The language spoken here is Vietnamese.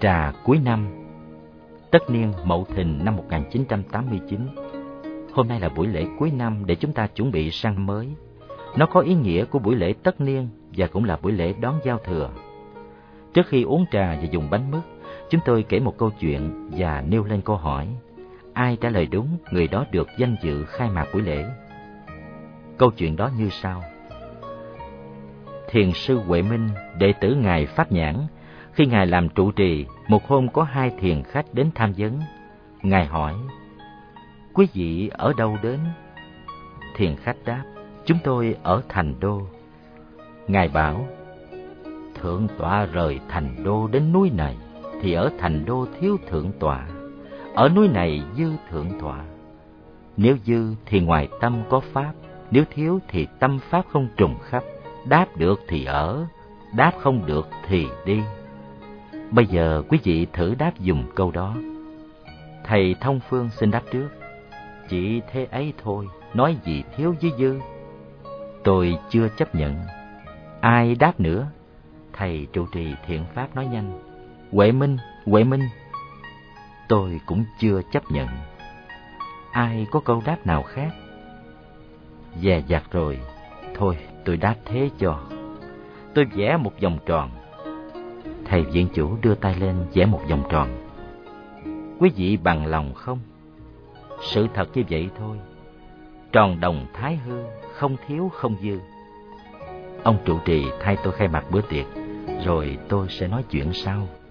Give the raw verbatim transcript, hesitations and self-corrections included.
Trà cuối năm, tất niên Mậu Thìn năm một nghìn chín trăm tám mươi chín. Hôm nay là buổi lễ cuối năm để chúng ta chuẩn bị sang năm mới. Nó có ý nghĩa của buổi lễ tất niên và cũng là buổi lễ đón giao thừa. Trước khi uống trà và dùng bánh mứt, chúng tôi kể một câu chuyện và nêu lên câu hỏi. Ai trả lời đúng, người đó được danh dự khai mạc buổi lễ. Câu chuyện đó như sau. Thiền sư Huệ Minh, đệ tử Ngài Pháp Nhãn, khi Ngài làm trụ trì, một hôm có hai thiền khách đến tham vấn. Ngài hỏi, quý vị ở đâu đến? Thiền khách đáp, chúng tôi ở Thành Đô. Ngài bảo, thượng tọa rời Thành Đô đến núi này, thì ở Thành Đô thiếu thượng tọa, ở núi này dư thượng tọa. Nếu dư thì ngoài tâm có pháp, nếu thiếu thì tâm pháp không trùng khắp. Đáp được thì ở, đáp không được thì đi. Bây giờ quý vị thử đáp dùm câu đó. Thầy Thông Phương xin đáp trước. Chỉ thế ấy thôi, nói gì thiếu với dư. Tôi chưa chấp nhận. Ai đáp nữa? Thầy trụ trì Thiện Pháp nói nhanh. Huệ Minh, Huệ Minh. Tôi cũng chưa chấp nhận. Ai có câu đáp nào khác? Dè dặt rồi. Thôi tôi đáp thế cho. Tôi vẽ một vòng tròn. Thầy viện chủ đưa tay lên vẽ một vòng tròn. Quý vị bằng lòng không? Sự thật như vậy thôi. Tròn đồng thái hư, không thiếu không dư. Ông trụ trì thay tôi khai mạc bữa tiệc, rồi tôi sẽ nói chuyện sau.